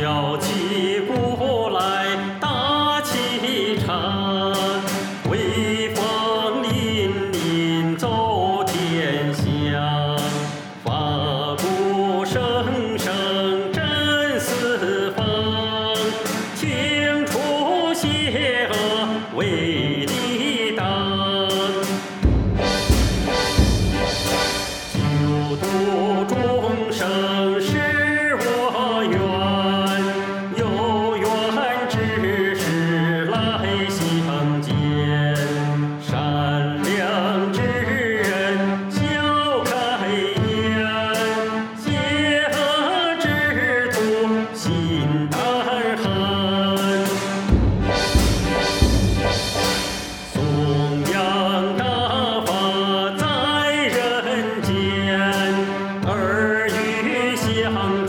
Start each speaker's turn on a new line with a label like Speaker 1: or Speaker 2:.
Speaker 1: 摇旗鼓来打旗场，威风凛凛走天下，发鼓声声震四方，清除邪恶为抵挡，九度众生是我愿，有缘之时来相见，善良之人笑开颜，邪恶之徒心胆寒。颂扬大法在人间，儿女相